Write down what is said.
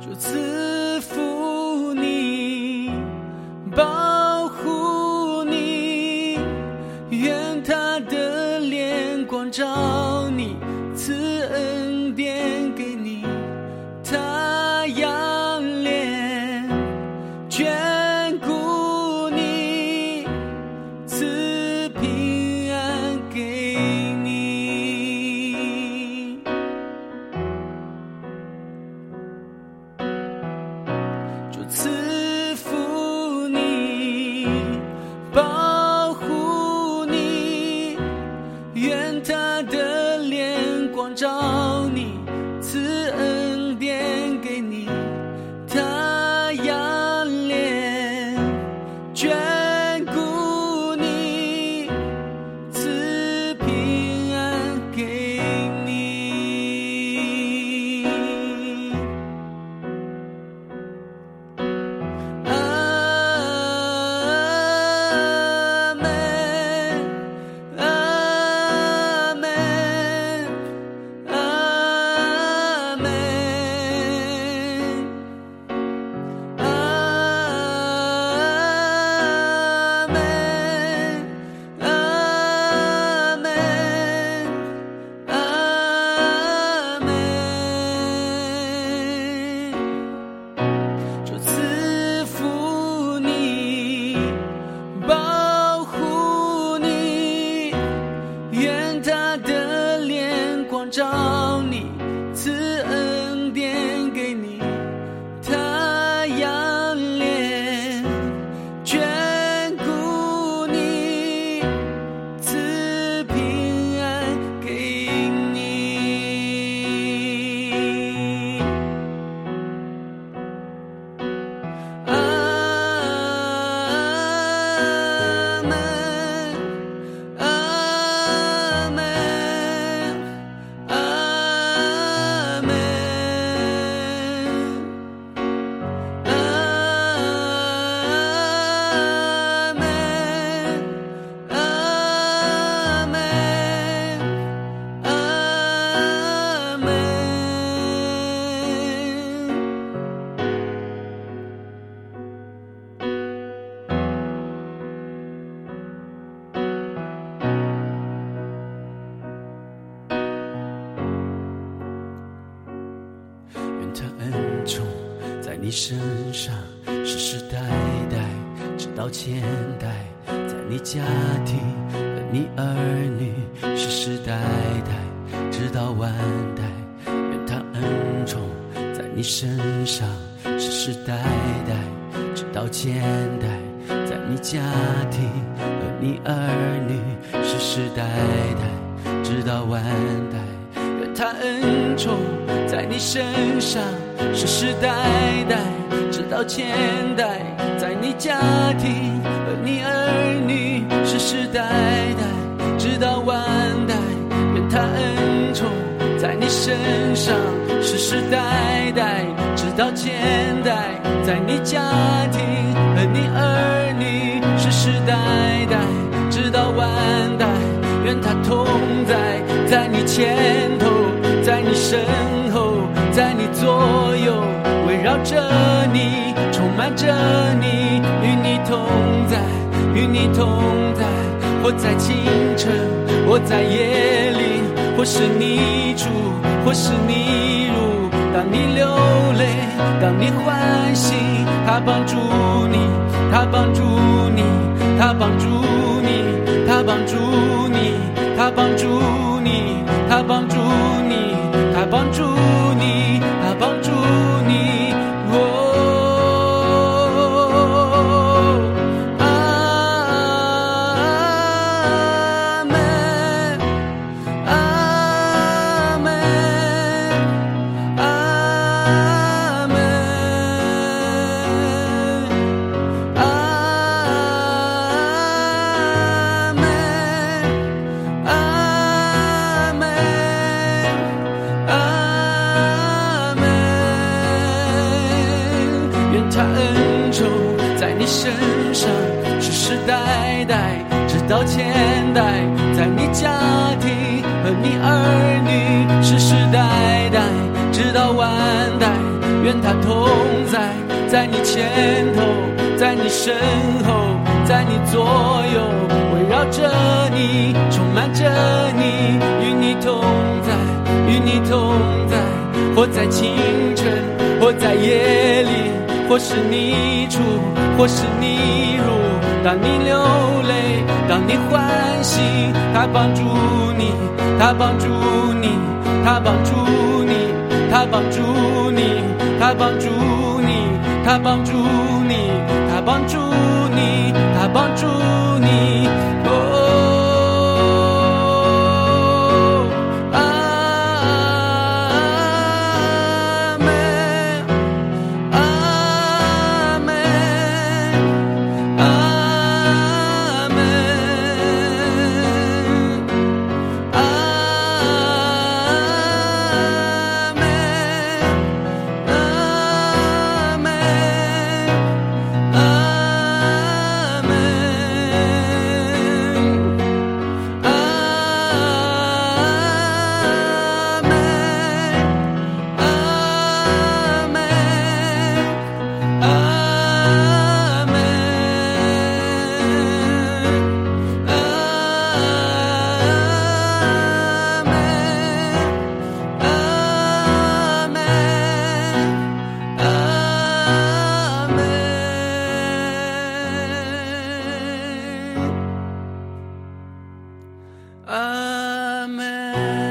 主赐福你，保护你，愿他的脸光照你，赐恩典给你，他仰脸眷顾你，赐平安给你。主赐福你，保护你，愿他的脸光照你，赐恩典给你，他仰脸眷顾你，赐平安给你。阿们，阿们，阿们，阿们，阿们，阿门。主赐福你，保护你，愿他的脸光照你，赐恩典给你，他仰脸眷顾你，赐平安给你。阿们，阿们，阿们，阿们，阿们，阿们。愿他恩宠在你身上，世世代代，直到千代，在你家庭和你儿女，世世代代，直到万代。愿他恩宠在你身上，世世代代，直到千代，在你家庭和你儿女，世世代代，直到万代。愿他恩宠在你身上，世世代代，直到千代，在你家庭和你儿女，世世代代，直到万代。愿他恩宠在你身上，世世代代，直到千代，在你家庭和你儿女，世世代代，直到万代。愿他同在，在你前头，在你身后，在你左右，围绕着你，充满着你，与你同在，与你同在。或在清晨，或在夜里，或是你出，或是你入。当你流泪，当你欢喜，他帮助你，他帮助你，他帮助你，他帮助你，他帮助你，他帮助你，他帮助你，他帮助你。身上世世代代，直到千代，在你家庭和你儿女，世世代代，直到万代。愿他同在你前头，在你身后，在你左右，围绕着你，充满着你，与你同在，与你同在，或在清晨，或在夜里，或是你出，或是你入。当你流泪，当你欢喜，他帮助你，他帮助你，他帮助你，他帮助你，他帮助你，他帮助你，他帮助你，他帮助你。阿们。